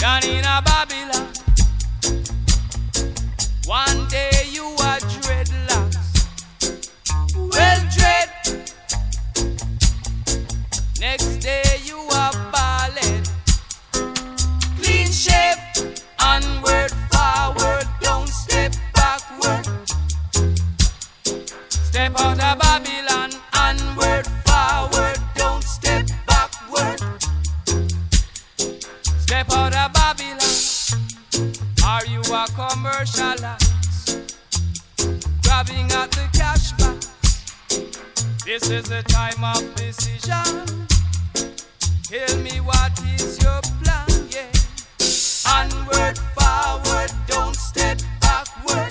down in a Babylon. One day you are dreadlocks, well dread. Next day you are ballad, clean shape. Onward, forward, don't step backward. Step out of Babylon, onward, forward, don't step backward. Step out of Babylon. Are you a commercialist, grabbing at the cash box? This is the time of decision. Tell me what is your plan, yeah. Onward, forward, don't step backward.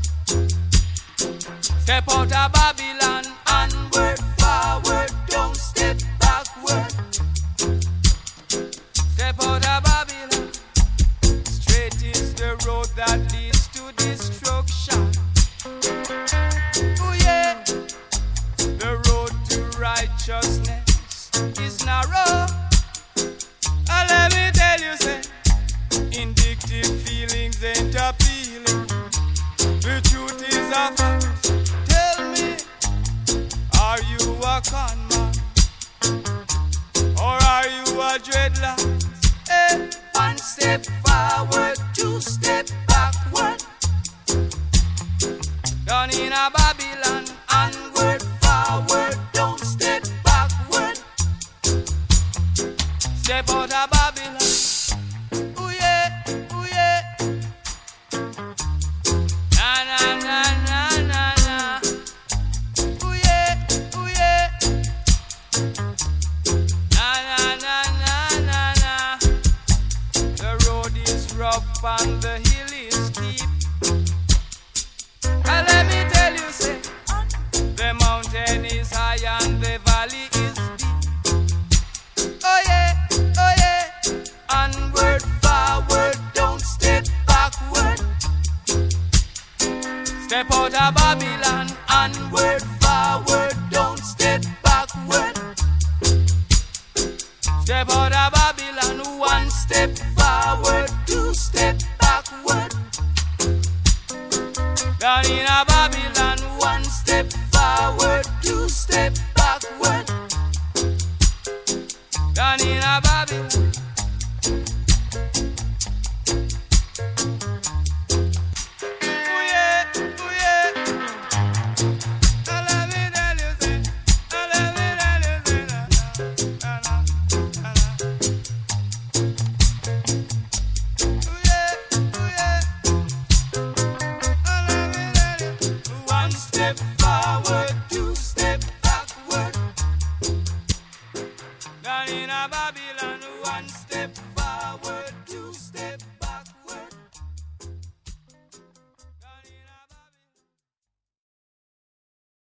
Step out of Babylon, onward, forward, don't step backward. Step out of Babylon. Straight is the road that leads to destruction. Oh yeah, the road to righteousness is narrow. Let me tell you, say, indictive feelings ain't appealing. The truth is a fact. Tell me, are you a con man? Or are you a dreadlock? Hey, one step forward, two step backward. Down in a Babylon, onward, forward, don't step backward. Step out of Babylon. Ooh yeah, ooh yeah. Na na na na na na. Ooh yeah, ooh yeah. Na na na na na na. The road is rough and the hill is steep. And let me tell you, say, the mountain is high and the valley is deep. Oh yeah, oh yeah. Onward, forward, don't step backward. Step out of Babylon, onward, forward, don't step backward. Step out of Babylon, one step forward, two step backward. Down in a Babylon, one step forward, two step backward. Down in a Babylon. Down in a Babylon.